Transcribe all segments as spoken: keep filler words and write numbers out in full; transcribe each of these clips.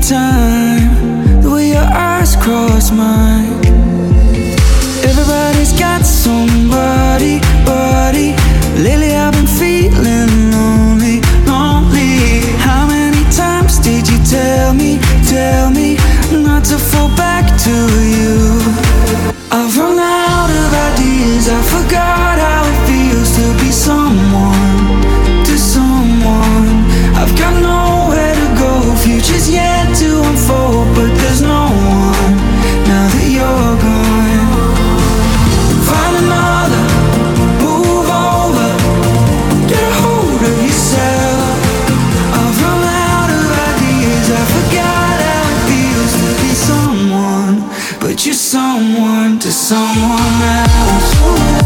time, the way your eyes cross mine. Everybody's got somebody, buddy. Lately I've been feeling lonely, lonely. How many times did you tell me, tell me not to fall back to you? I've run out of ideas, I forgot how it feels to be someone, to someone. I've got nowhere to go, future's yet to unfold, but there's no one now that you're gone. Find another, move over, get a hold of yourself. I've run out of ideas, I forgot how it feels to be someone, but you're someone to someone else.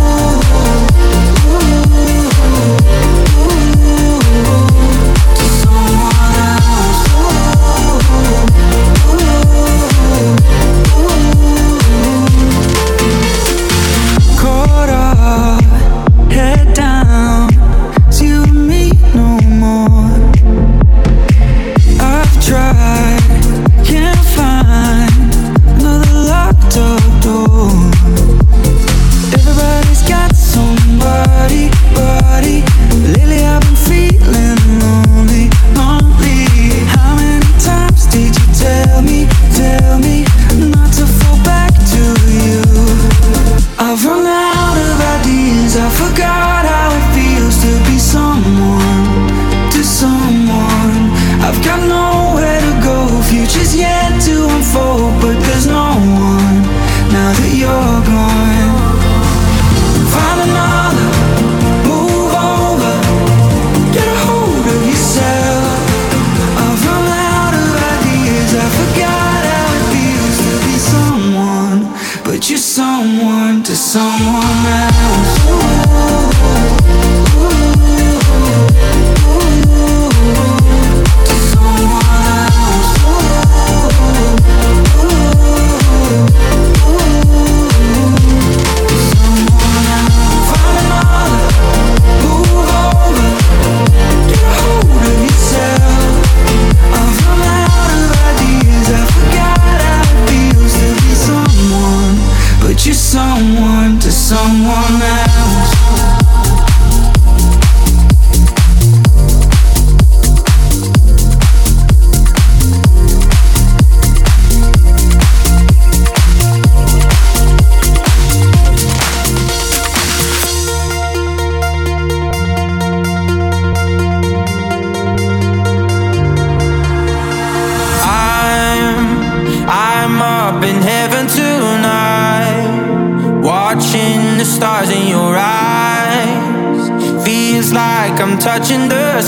Touching the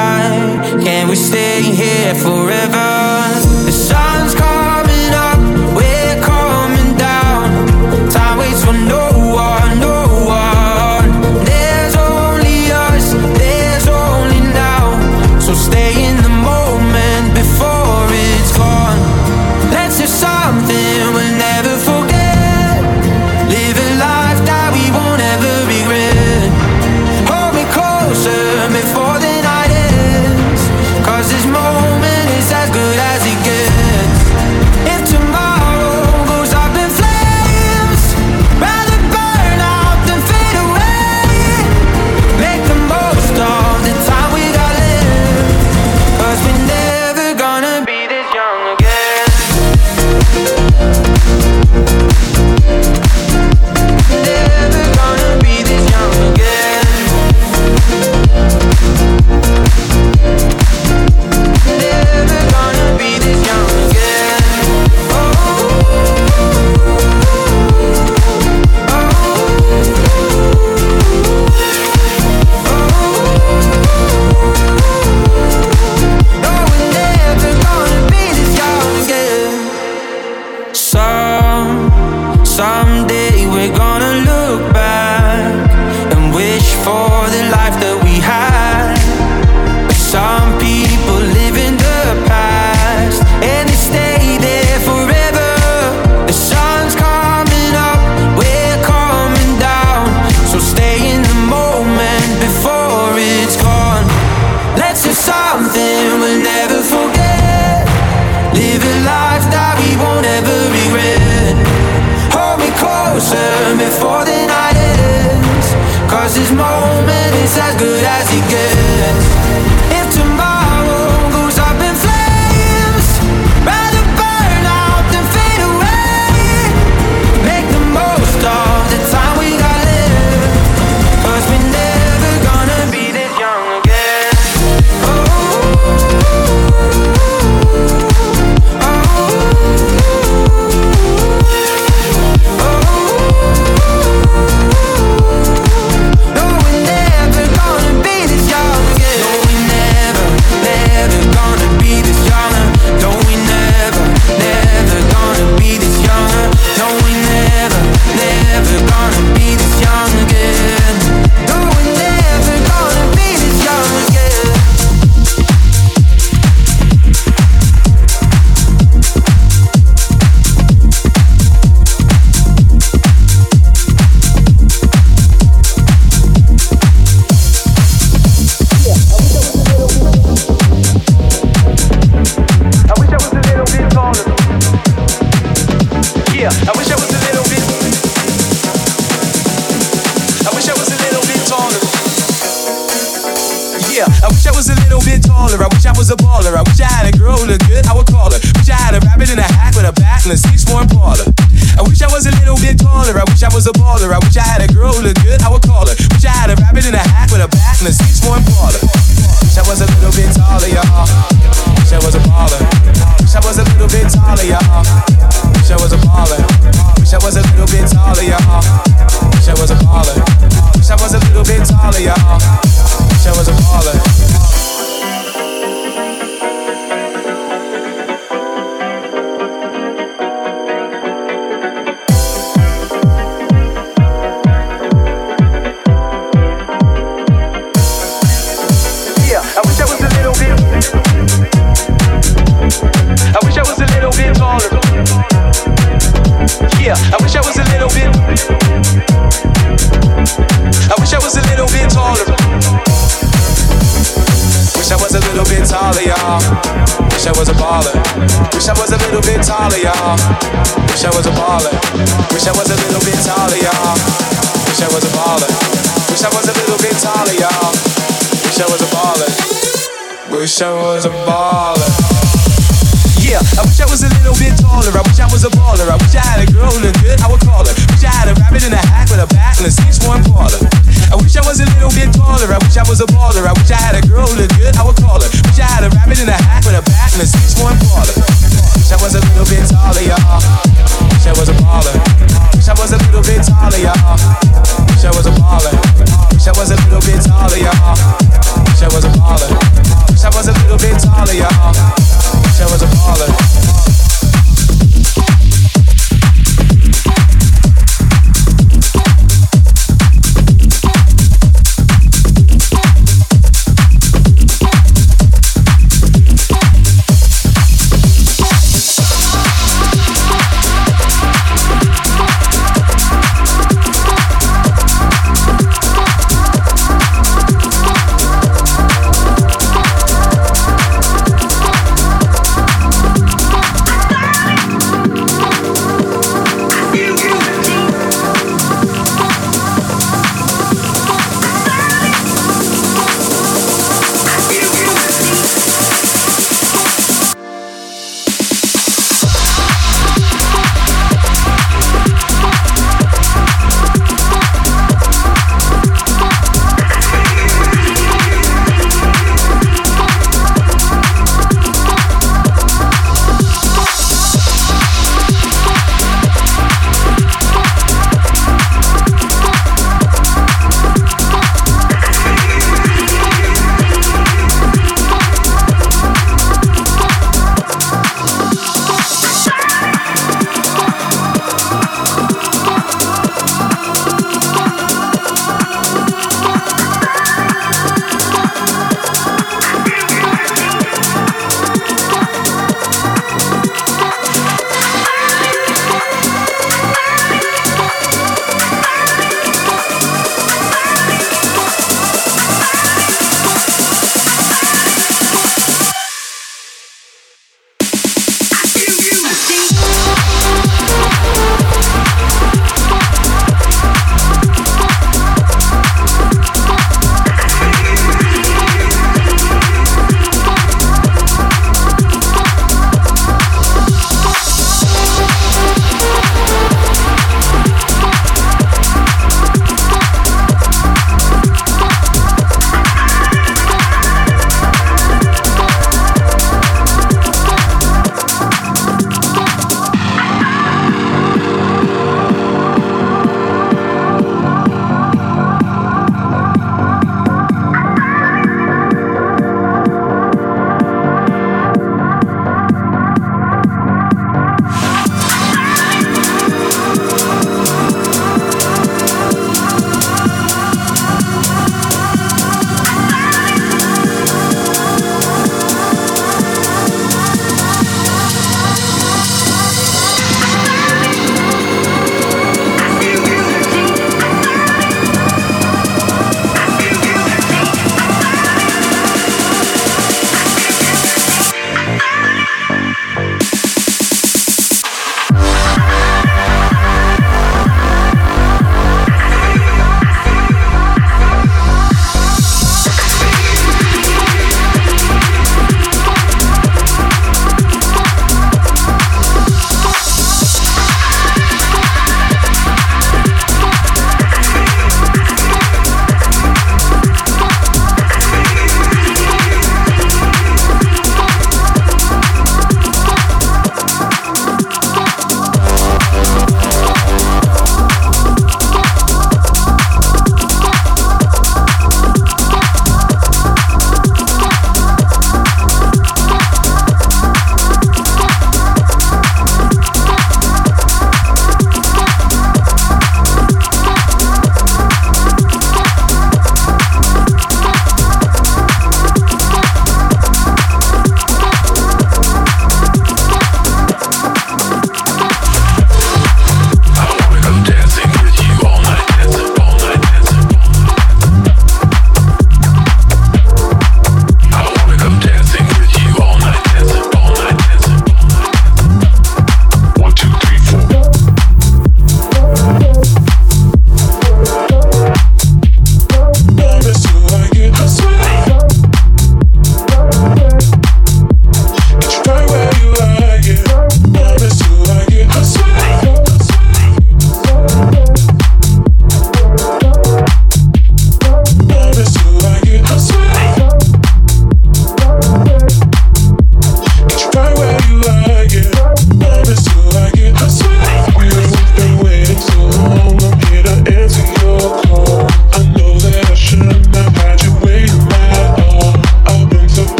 sky, can we stay here forever? The sun's coming up, we're coming down. Time waits for no one, no one. There's only us, there's only now. So stay in the moment before it's gone. Let's do something we'll never forget. Live a life that we won't ever regret. Hold me closer before the night ends, 'cause this moment is as good as it gets. If tomorrow goes up in flames, rather burn out than fade away. Make the most of the time we got left, 'cause we're never gonna be this young again. Never gonna be this young again. Never gonna be this young again. Oh, oh, oh, no, we're never gonna be this young again. Some, someday we're gonna look back and wish for the life that we had. Some people live in the past and they stay there forever. The sun's coming up, we're coming down. So stay in the moment before it's gone. Let's do something we'll never forget. Live it's as good as it gets. If tomorrow goes up in flames, rather burn out than fade away. Make the most of the time we got left, 'cause we're never gonna be this young again. Oh, oh, no, we're never gonna be this young again. No, we never, never gonna be this younger. No, we never, never gonna be this younger. No, we never, never gonna be this young again. No, we're never gonna be this young again. I wish I was a little bit taller. Yeah, I wish I was a little bit. I wish I was a little bit taller. Yeah, I wish I was a little bit taller. I wish I was a baller. I wish I had a girl who looked good, I would call her. Wish I had a rabbit in a hat with a bat and a six-form parlor. I wish I was a little bit taller. I wish I was a baller. I wish I had a girl who looked good, I would call her. Wish I had a rabbit in a hat with a bat and a six-form parlor. Wish I was a little bit taller, y'all. Wish I was a baller. Wish I was a little bit taller, y'all. Wish I was a baller. Wish I was a little bit taller, y'all. Wish I was a baller. Wish I was a little bit taller, y'all. Wish I was a baller. Yeah, I wish I was a little bit. I wish I was a little bit taller. Yeah, I wish I was a little bit. I wish I was a little bit taller. Wish I was a little bit taller, y'all. Wish I was a baller. Wish I was a little bit taller, y'all. Wish I was a baller. Wish I was a little bit taller, y'all. Wish I was a baller. Wish I was a little bit taller, y'all. Wish I was a baller. Wish I was a baller. Yeah, I wish I was a little bit taller. I wish I was a baller. I wish I had a girl who looked good, I would call her. Wish I had a rabbit in a hat with a bat and a six-form parlor. I wish I was a little bit taller. I wish I was a baller. I wish I had a girl who looked good, I would call her. Wish I had a rabbit in a hat with a bat and a six-form parlor. Wish I was a little bit taller, y'all. Wish I was a baller. Wish I was a little bit taller, y'all. Wish I was a baller. Wish I was a little bit taller, y'all. Wish I was a baller. Wish I was a little bit taller, y'all. Wish I was a baller.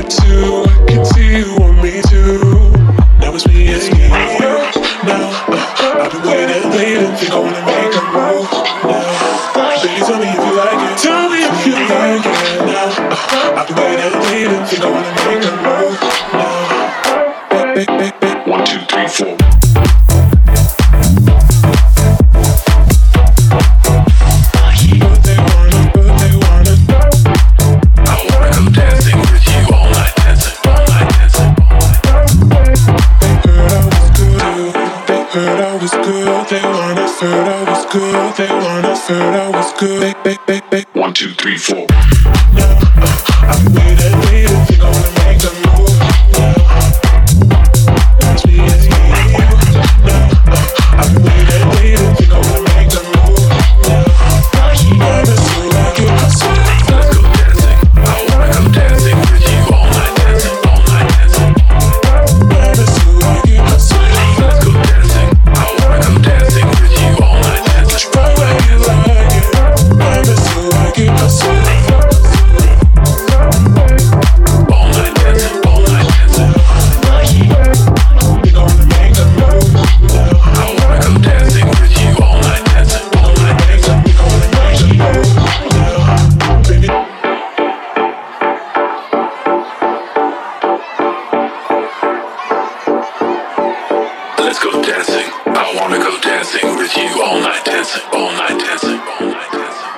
to. I can see you want me to. Now it's me and you. Now uh, I've been waiting, waiting, think I wanna make a move. Now, baby, tell me if you like it. Tell me if you like it. Now uh, I've been waiting, waiting, think I wanna make a move. Now, back, back, back, back. One, two, three, four. Heard I was good, they wanna. Heard I was good, they wanna. Heard I was good. Bake, bake, bake, bake. One, two, three, four. Now uh, I've been waiting, waiting, think I wanna make a move. Now, now it's me and you. Now uh, I've been waiting, waiting, think I wanna make a move. Now I miss you like it. I swear. Let's go dancing. I wanna go dancing with you all night, dancing, all night, dancing. I miss you like it. I swear. Let's go dancing. I wanna go dancing with you all night, dancing. Right where you like it. I miss you like it. I swear. All night dancing, all night dancing. We gonna make a move now. I wanna go dancing with you all night, dancing, all night dancing. We gonna make a move now, baby. Let's go dancing. I wanna go dancing with you all night, dancing, all night dancing, all night dancing.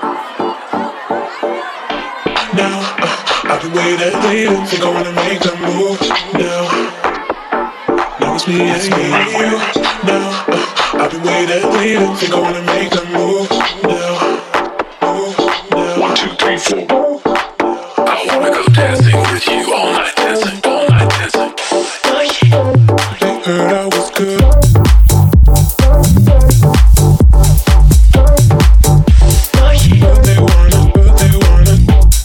Now uh, I've been waiting, waiting, think I wanna make a move. Now, now it's me and you. Now uh, I've been waiting, waiting, think I wanna make a move. Now, move, now. One, two, three, four. I wanna go dancing with you all night, dancing, all night dancing. They heard I was good. But they wanna, but they wanna.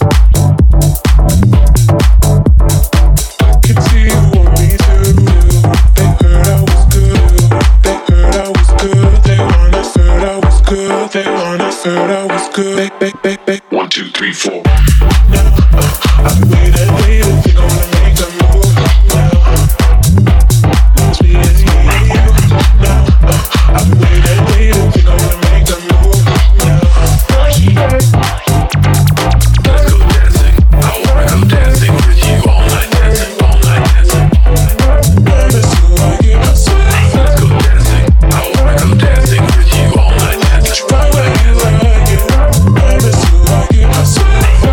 I can see you want me to. They heard I was good. They heard I was good. They wanna. Heard I was good. They wanna. Heard I was good. Bake, bake, bake, bake. One, two, three, four. Now uh, I've been waiting, waiting, think I wanna make a move. Now, now it's me and you. Now uh, I've been waiting, waiting, think I wanna make a move. Now, let's go dancing. I wanna go dancing with you all night, dancing, all night dancing. I miss you like it, I swear. Let's go dancing. I wanna go dancing with you all night, dancing. Right where you like it. I miss you like it, I swear.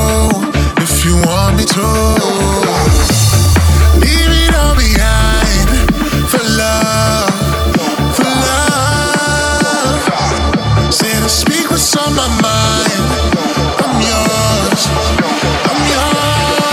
if you want me to. Leave it all behind for love, for love. Say to speak what's on my mind. I'm yours, I'm yours.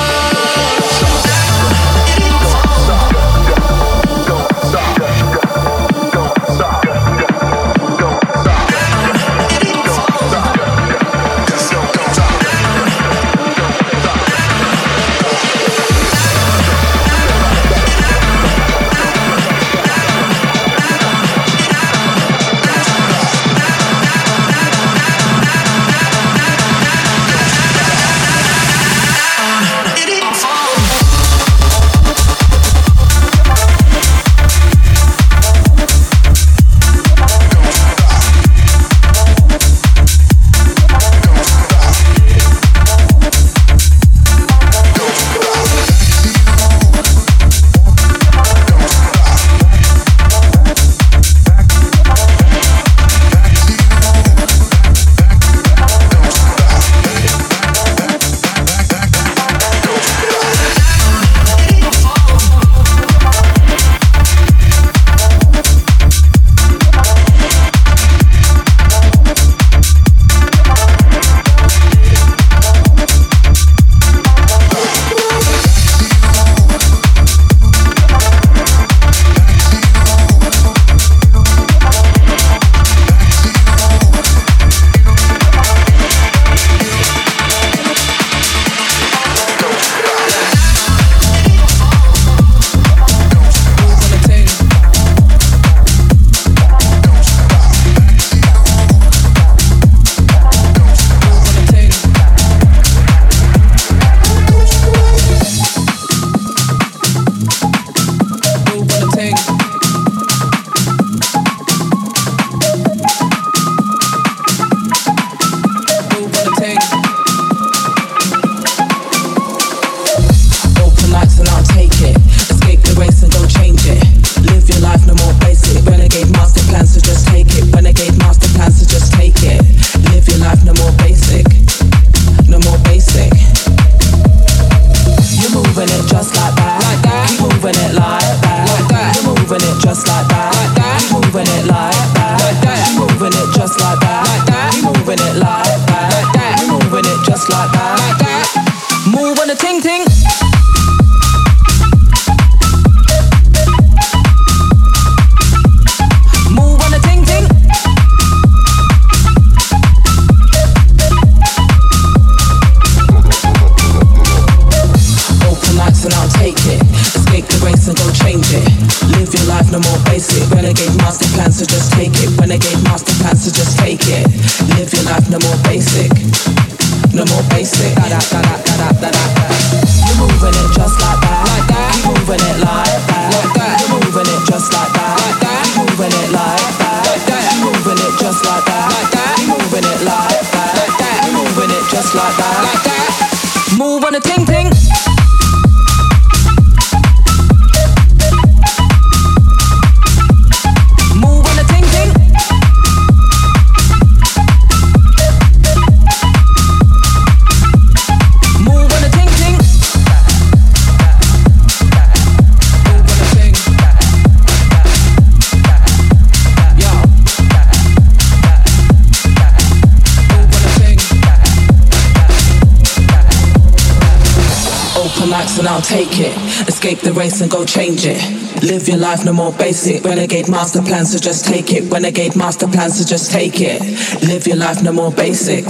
And I'll take it. Escape the race and go change it. Live your life no more basic. Renegade master plan, so just take it. Renegade master plan, so just take it. Live your life no more basic.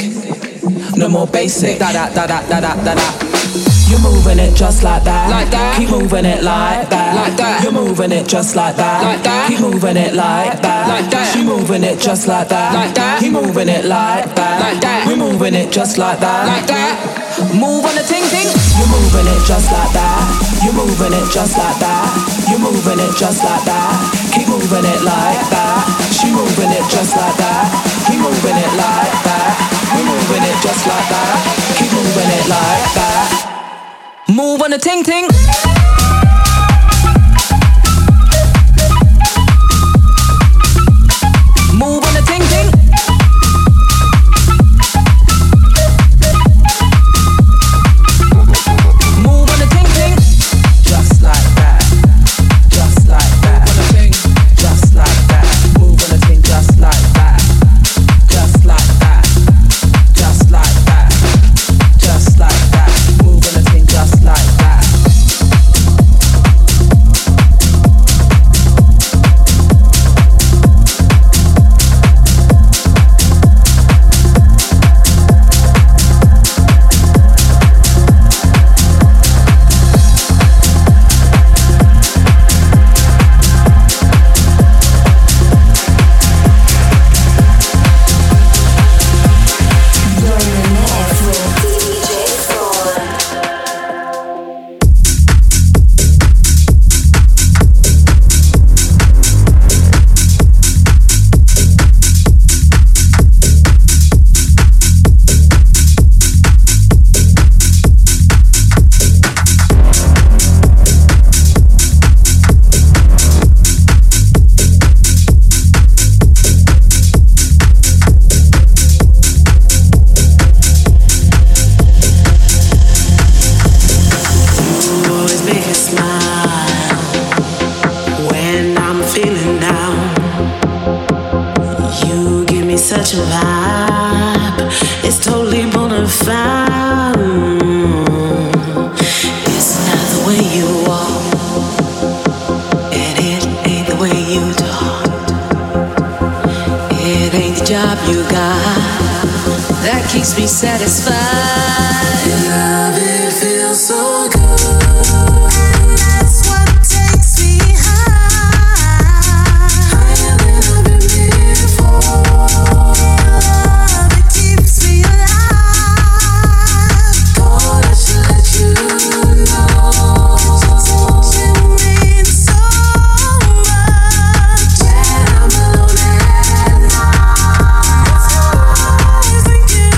No more basic. Da da da da da da da da. You're moving it just like that. Like that. Keep moving it like that. Like that. You're moving it just like that. Like that. Keep moving it like that. Like that. She moving it just like that. Like that. Keep moving it like that. Like that. We're moving it just like that. Like that. Move on the ting ting. You're moving it just like that. You're moving it just like that. You're moving it just like that. Keep moving it like that. She moving it just like that. Keep moving it like that. We're moving it just like that. Keep moving it like that. Move on the ting ting. Move on the ting ting. It's not the way you walk, and it ain't the way you talk. It ain't the job you got that keeps me satisfied. Your love, it feels so good, and that's what takes me high, higher than I've been before. Love, it keeps me alive. God, I should let you know. You mean so much. When I'm alone at night, always thinking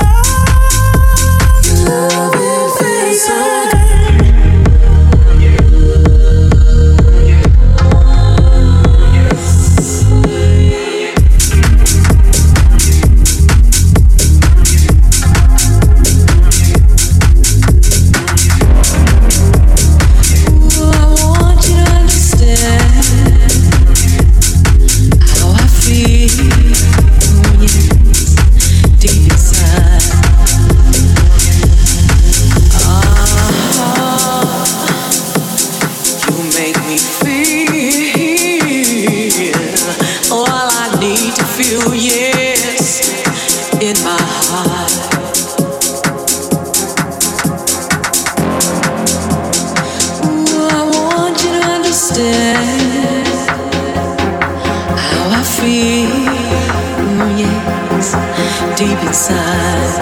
of your love. It feels so good. Ooh, I want you to understand how I feel, yes, deep inside. You make me feel all I need to feel, yes, in my heart. Ooh, I want you to understand how I feel, yes, deep inside.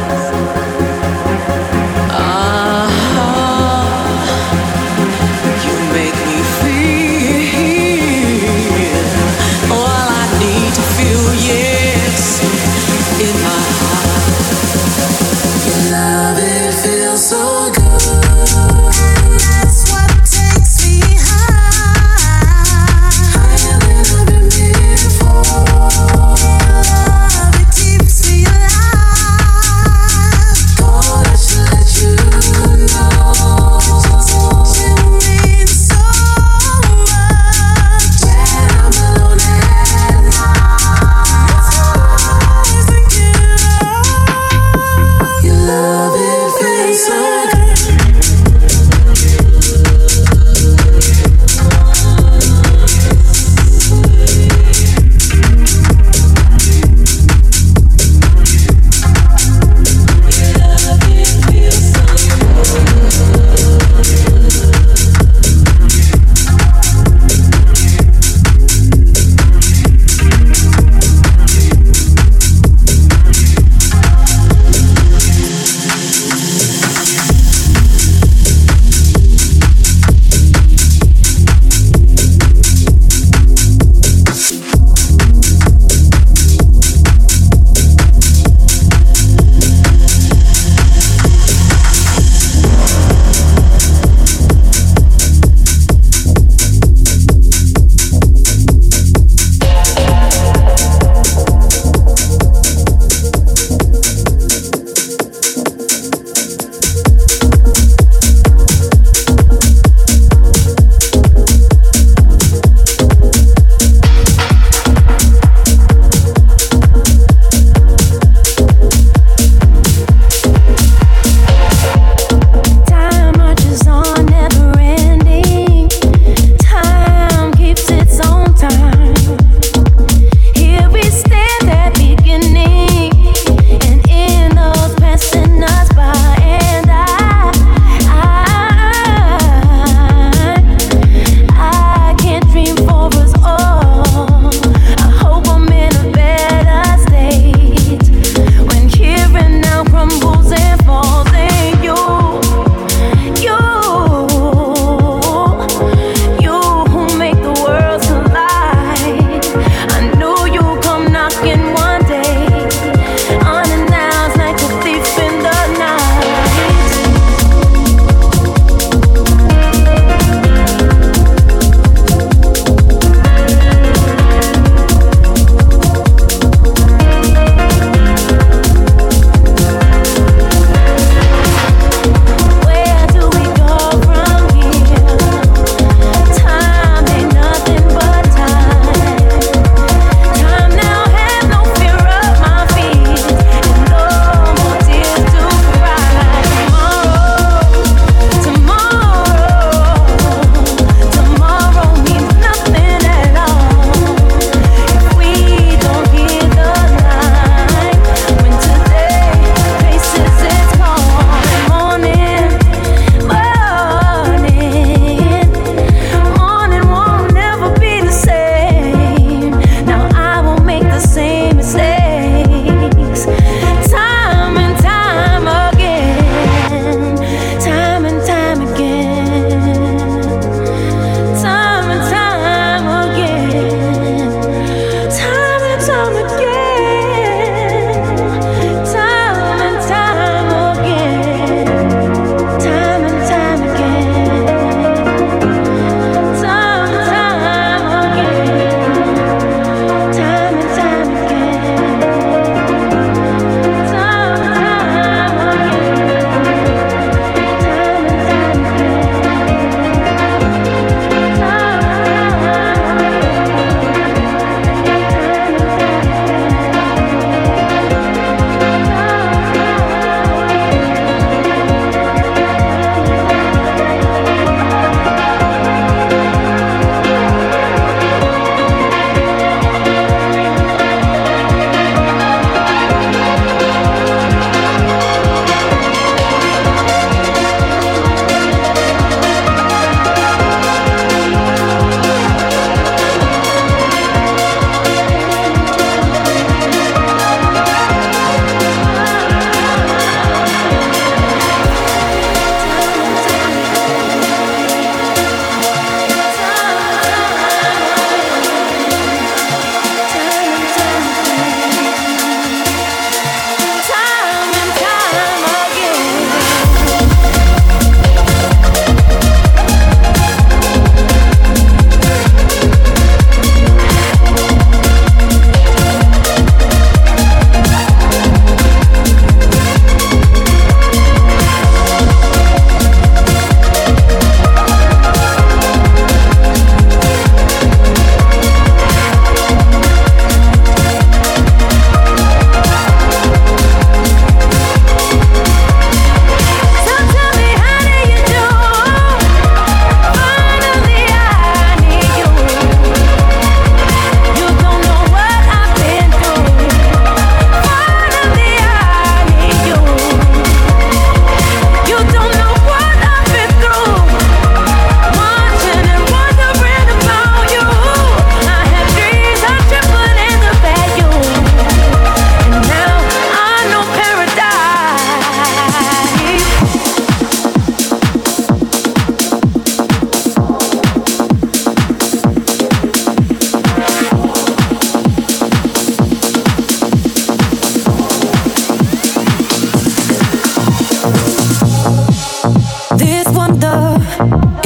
Ah, you make me feel all I need to feel, yes, in my heart. Your love, it feels so good, and that's what takes me high, higher than I've been before. Love, it keeps me alive. God, I should let you know. You mean so much. When I'm alone at night, always thinking of your love. It feels so good.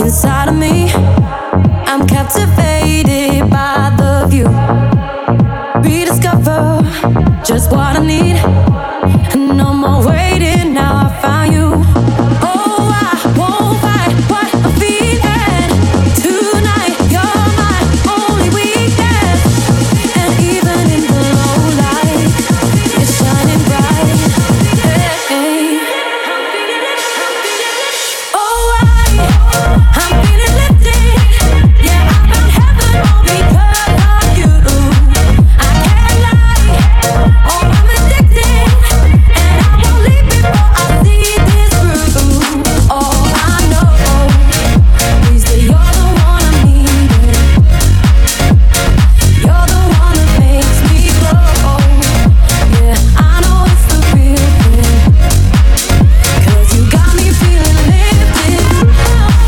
inside of me. I'm captivated by the view. Rediscover just what I need. And no more waiting, now I found you. Oh, I won't fight what I'm feeling. Tonight, you're my only weakness. And even in the low light, you're shining bright. Hey. Oh, I, I'm feeling lifted. Yeah, I found heaven all because of you. I can't lie, oh, I'm addicted. And I won't leave before I see this through. Oh, I know, please, that you're the one I needed. You're the one that makes me glow. Yeah, I know it's the real thing. 'Cause you got me feeling lifted. You got me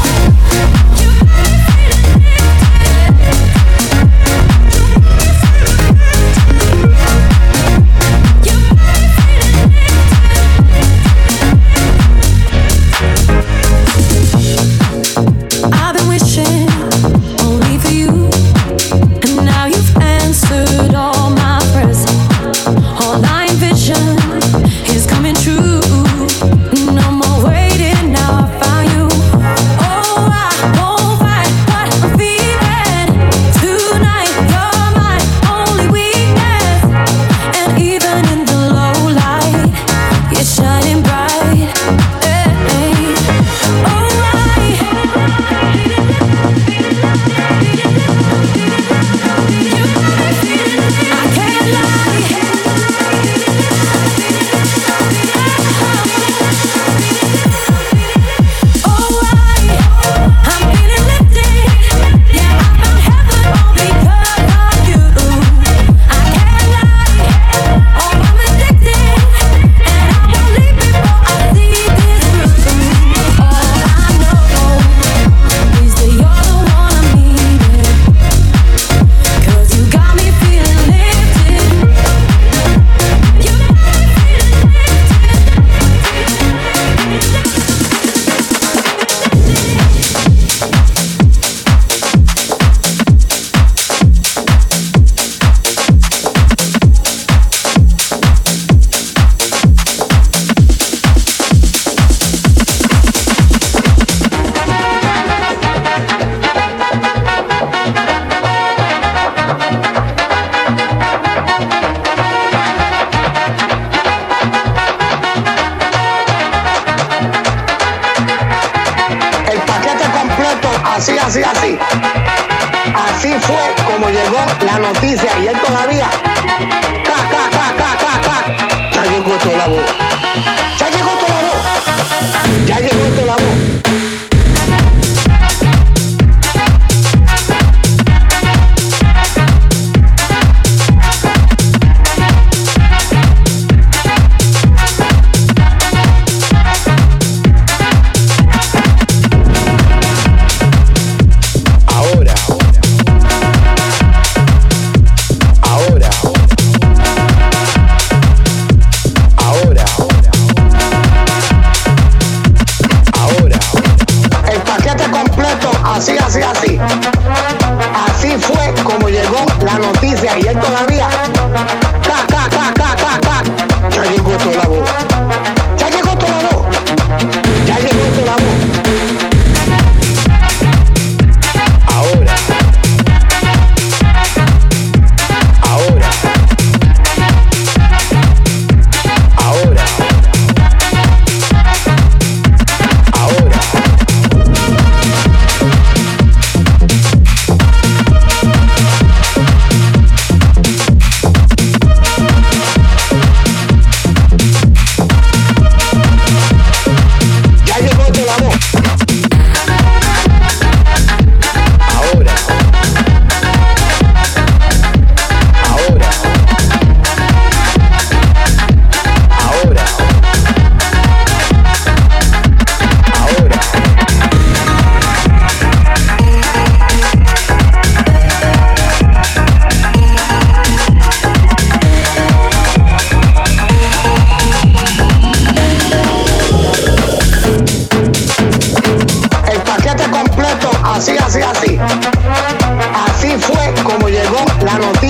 I've been wishing only for you, and now you've answered all my prayers. All I envision is coming true. No more waiting, now I found you. Oh, I won't fight what I'm feeling. Tonight, you're my only weakness. And even in the low light, you're shining bright. Hey. Oh, I I can't lie. Oh, I, I'm feeling lifted. Yeah, I found heaven all because of you. I can't lie, oh, I'm addicted. And I won't leave before I see this through. Oh, I know, please, that you're the one I needed. 'Cause you got me feeling lifted. You got me feeling El paquete completo, así, así, así. Así fue como llegó la noticia y él todavía. Ca, ca, ca, ca, ca, ca. Ya llegó toda la voz. Ya llegó toda la voz. Ya llegó toda la voz. Ahora, ahora, ahora, ahora.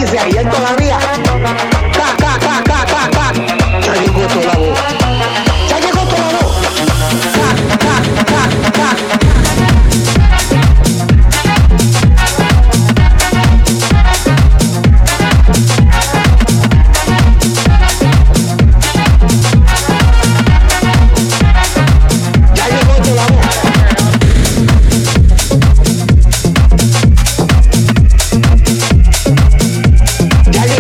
noticias y él todavía. Ca, ca, ca, ca, ca, ca. Ya llegó toda la voz. Ya llegó toda la voz. Ca, ca, ca, ca. Ya llegó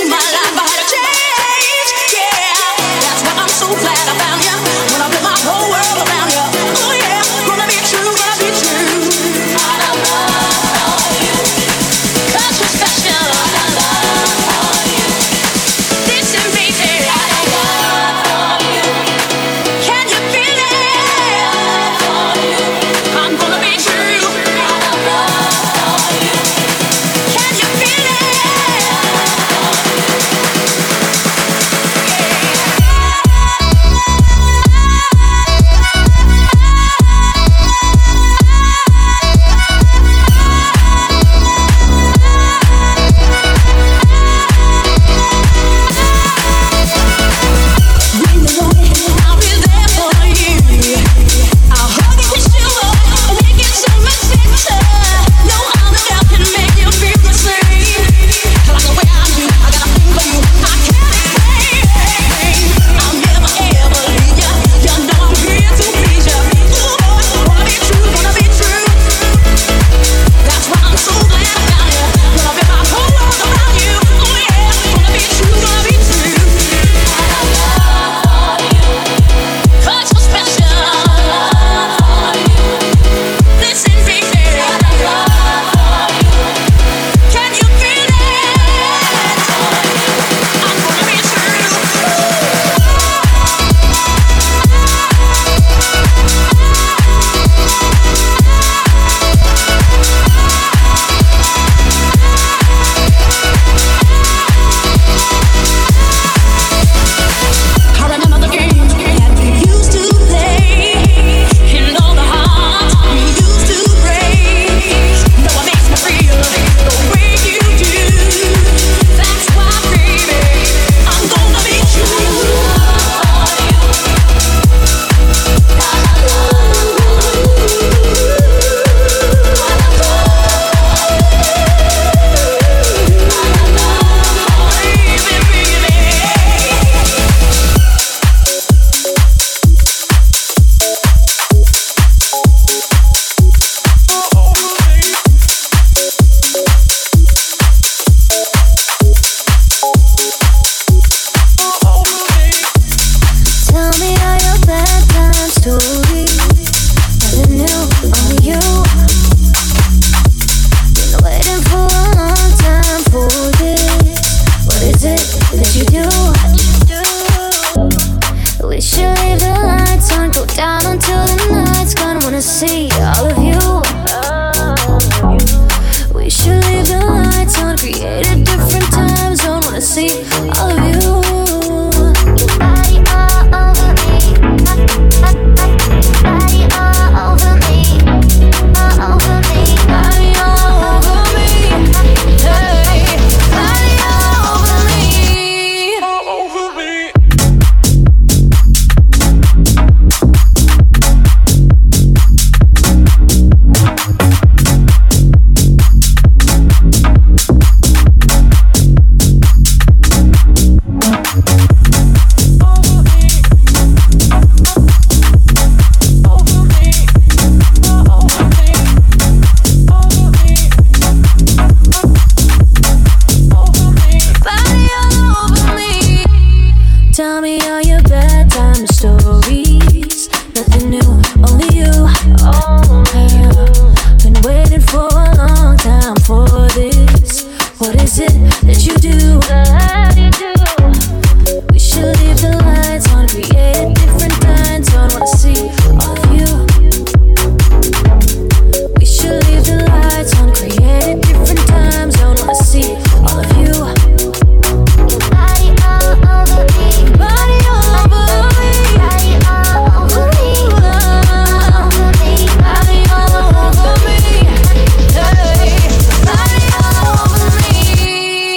Body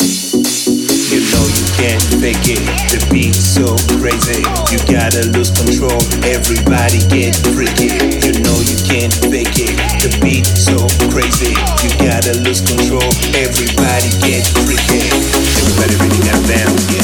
can't fake it. The beat so crazy, you gotta lose control. Everybody get freaky. You know you can't fake it. The beat so crazy, you gotta lose control. Everybody get freaky. Everybody really got down, yeah.